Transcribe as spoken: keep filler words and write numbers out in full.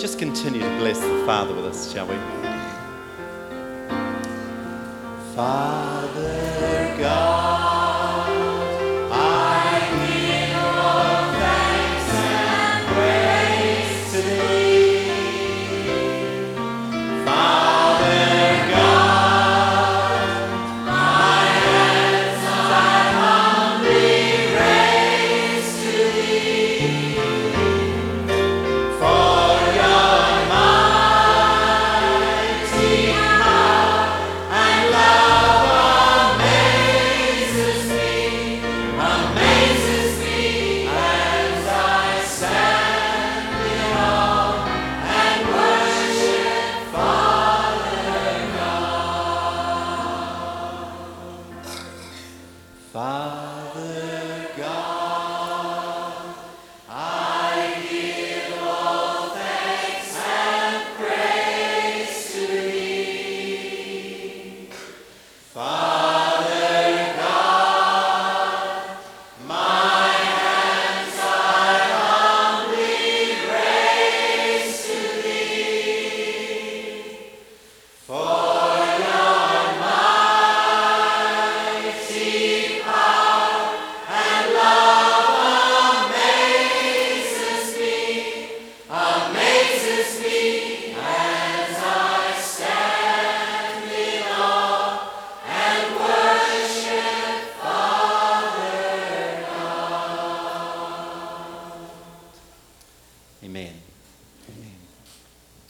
just continue to bless the Father with us, shall we? Father God, I give all thanks and praise to Thee. Father God, my hands I humbly raise to Thee. For Your mighty power and love amazes me, amazes me as I stand in awe and worship Father God. Father God, I give all thanks and praise to Thee. Father God, my hands I humbly raise to Thee. For Your mighty power and love amazes me, amazes me as I stand in awe and worship Father God. Amen.